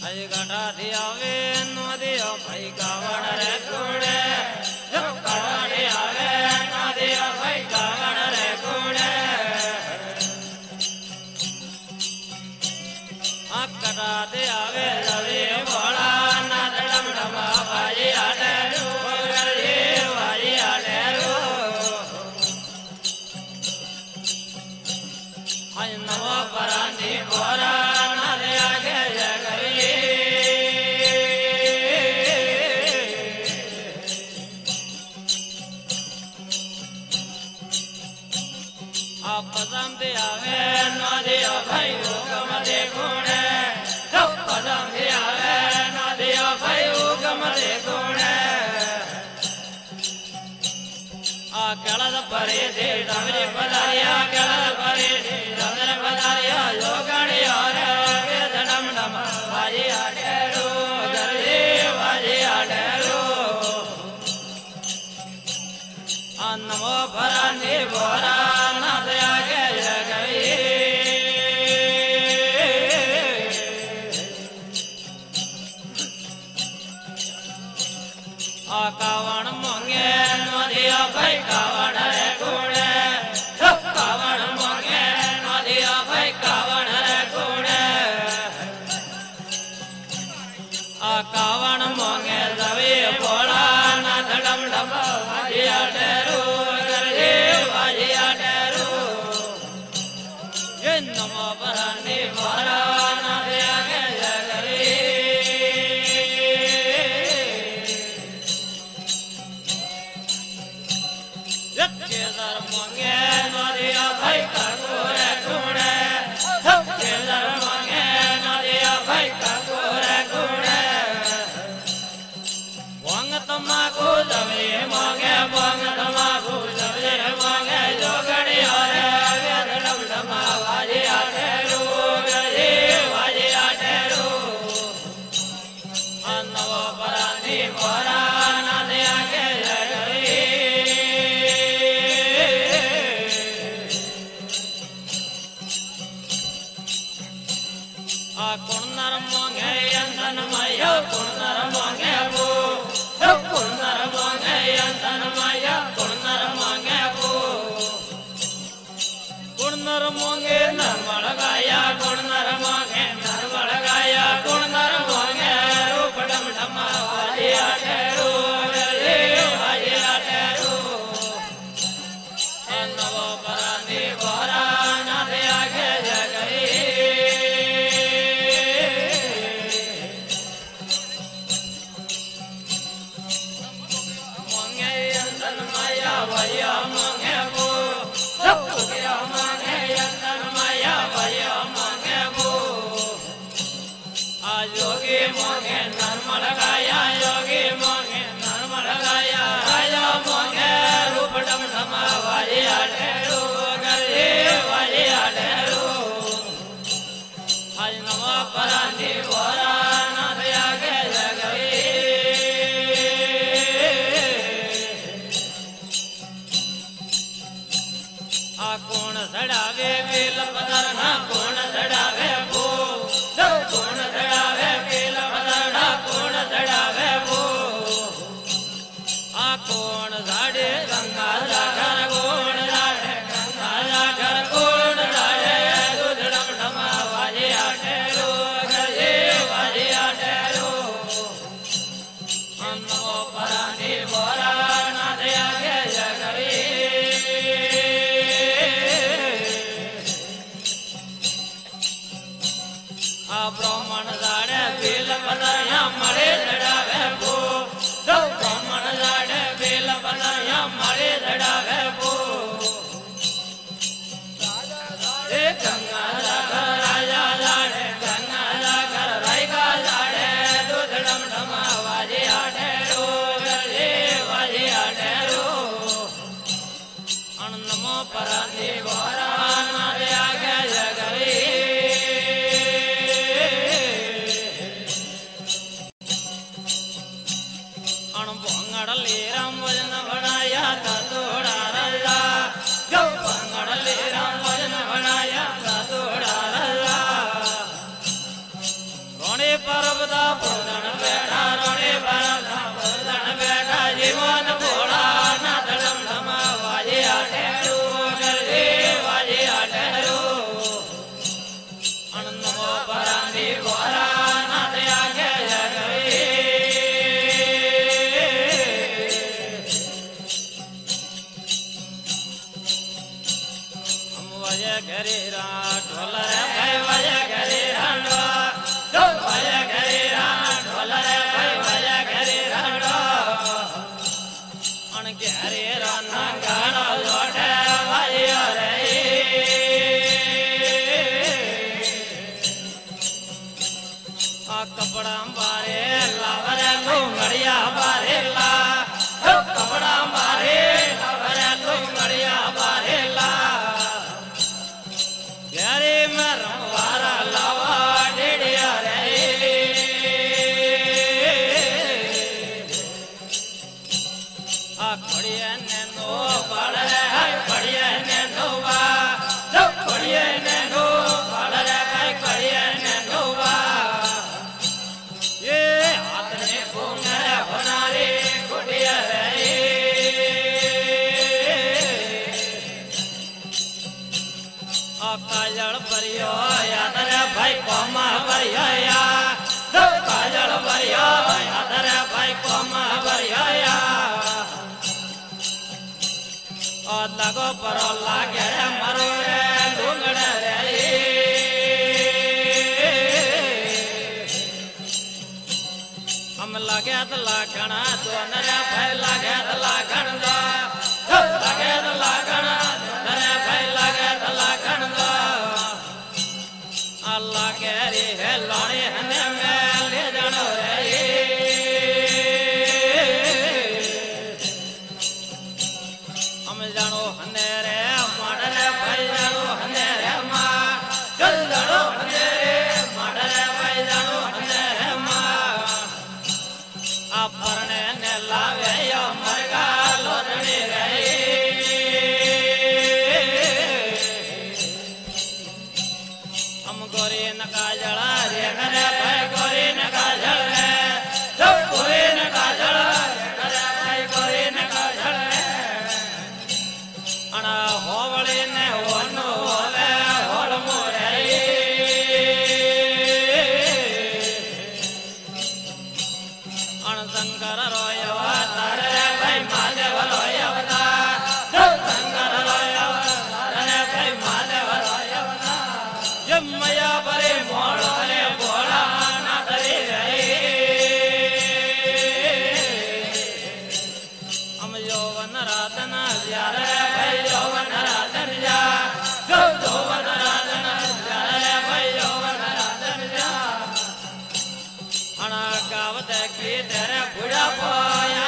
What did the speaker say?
आई गढ़ा दिया वे नो दिया भाई कावड़ रे कुड़े जब गढ़ा दिया वे नो दिया भाई कावड़ रे कुड़े गढ़ा दिया वे लवे भोला ना डम डमा भाई आडे नमो परानी बोरा नारे आगे जगरी आप पदम दियावे नो दिया भाई हुकम दे गुणे पदम दियावे नो दिया भाई हुकम दे गुणे आ केळद परे दे डमरी पदारिया केळद परे दे डमरी पदारिया योगणिया रे वेद डम डम भाई आडेरो जरे भाई आडेरो नमो भरानी बोरा नाथ आगे जगई कावण मोंगे नदिया भाई कावण रे गुणे कावण मोंगे नदिया भाई कावण रे गुणे कावण मोंगे जवे भोला नाथ डम डम भाजिया डेरू गरजे भाजिया डेरू ये नमो भरानी बोरा नाथ आगे जगरी केदार मोंगे नदिया भाई काकोरे गुणे केदार मोंगे नदिया भाई काकोरे गुणे वांग तमाकू जवे मोंगे वांग तमाकू जवे मोंगे जोगड़ी हरे वेद डम डमा भाजी आठेरू गजे भाजी आठेरू नवो परानी बोरा नदिया के कुणनर मोंगे यंतन माया कुणनर मोंगे बो कुणनर मोंगे यंतन माया कुणनर मोंगे बो कुणनर मोंगे नरमल गाया कुणनर मोंगे नरमल गाया कुणनर मोंगे रूप डम डमा भाजी आठेरू रे भाजी आठेरू नवो परानी बोरा नाथ आगे जगई भैया मांगे वो भैया मांगे यंतन माया भैया मांगे वो योगी मांगे नरमल गाया योगी मांगे नरमल गाया राजा मांगे रूप डम डमा भाजी आठेरू गरजे भाजी आठेरू आज नवा परानी बोरा नाथ आगे जगई कौन चढ़ावे बेल पदरना कौन चढ़ावे वो कौन चढ़ावे बेल पदरना कौन चढ़ावे वो कौन झाड़े गंगा जागर कौन झाड़े गंगा जागर कौन झाड़े दूध डम डमा भाजी आठेरू गजे भाजी आठेरू नमो परानी बोरा नाथ आगे जगरी ब्राह्मण जाड़े बेल पदारिया मरे चढ़ावे भो ब्राह्मण जाड़े बेल पदारिया मरे चढ़ावे भो गंगा जागर राजा जाड़े गंगा जागर रायका जाड़े दूध डम डमा भाजी आठेरू गरजे भाजी आठेरू नमो परानी बोरा नाथ आगे जगरी परबदा पूजन बैठा रोड़े परबदा पूजन बैठा जीवन भोला नाथ डम डम वाजे आटेरू गरजे वाजे आटेरू अनंदमो परांदी गोरा नाथ आगे जगवे हम वाजे घरे रा ढोल रे भाई वाजे घरे रांडो वाजे घरे रांड ढोल रे भाई वाजे घरे रांडो अन घरे राना गाना लोटे वाजे रे आ कपड़ा मारे लावरे लुंगड़िया मारे ला कपड़ा मारे लावरे लुंगड़िया मारे ला घरे में रंगवारा लावा डेड़िया रे आ खड़िया ने नो बाल रे खड़िया ने नो बा खड़िया ने नो बाल रे भाई खड़िया ने नो बा ये हाथ ने घूमे बनारे गुड़िया रे काजल परियो याद रे भाई कोमा परियो या काजल परियो याद रे भाई कोमा परियो या ओ लगो परो लागे रे मरो रे डूंगड़ रे हम लगे तो लागण दोन रे भाई लगे तो लागण दो लगे तो लागण दोन रे भाई लगे तो लागण दो अल्लाह के रे है लाने हने में ले जानो रे हम जानो हने रे माड़ रे भाई जानो हने रे माँ चल जानो हने रे माड़ रे भाई जानो हने रे माँ आप परने ने लावे यो मरगा लोटने रे हम गोरी न काजल रे करे भाई गोरी न काजल रे गोरी न काजल रे करे भाई गोरी न काजल रे अना होवली ने होनो होवे होल मोरे अन शंकर रोयो तारे भाई महादेव रोयो शंकर रोयो तारे भाई महादेव रोयो जमया परे मोड़ो रे भोला नाथ रे हम यौवन रातन यार रे भाई यौवन रातन जा यौवन रातन यार रे भाई यौवन रातन जा अना गावत की तेरे बुढ़ा पोया